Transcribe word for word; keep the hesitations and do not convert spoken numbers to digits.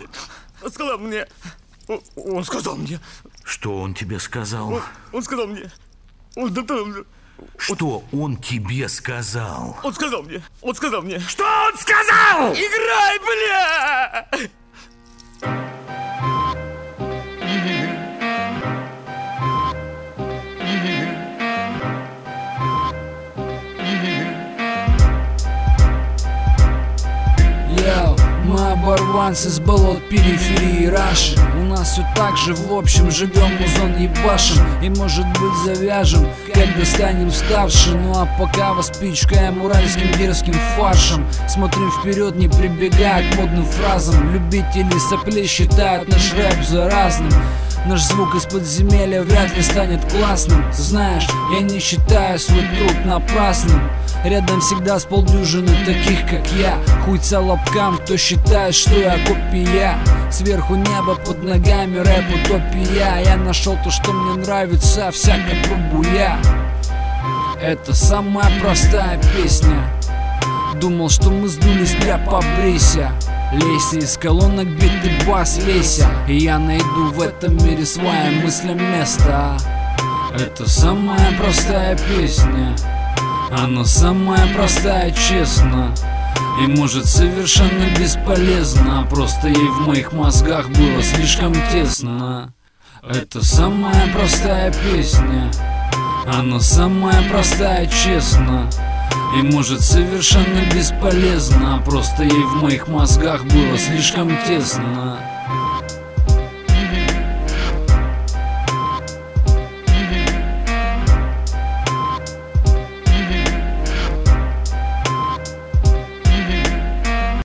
Он сказал мне... Он, он сказал мне... Что он тебе сказал? Он, он сказал мне... Он, да, да, Что он тебе сказал? Он сказал мне... Он сказал мне... Что он сказал? Играй, бля! Йоу, мы оборванцы с болот периферии Раши. У нас все так же, в общем, живем, музон ебашим. И может быть завяжем, когда станем старше. Ну а пока вас пичкаем уральским дерзким фаршем. Смотрим вперед, не прибегая к модным фразам. Любители соплей считают наш рэп заразным. Наш звук из подземелья вряд ли станет классным. Знаешь, я не считаю свой труд напрасным. Рядом всегда с полдюжины таких, как я. Хуйца лобкам, кто считает, что я копия. Сверху небо, под ногами рэп утопия. Я нашел то, что мне нравится, всяко пробуя. Это самая простая песня. Думал, что мы сдулись, бля, побрейся. Лейся из колонок, битый бас, лейся. И я найду в этом мире своим мыслям место. Это самая простая песня. Она самая простая, честно. И может совершенно бесполезна. Просто ей в моих мозгах было слишком тесно. Это самая простая песня. Она самая простая, честно. И может совершенно бесполезна. Просто ей в моих мозгах было слишком тесно.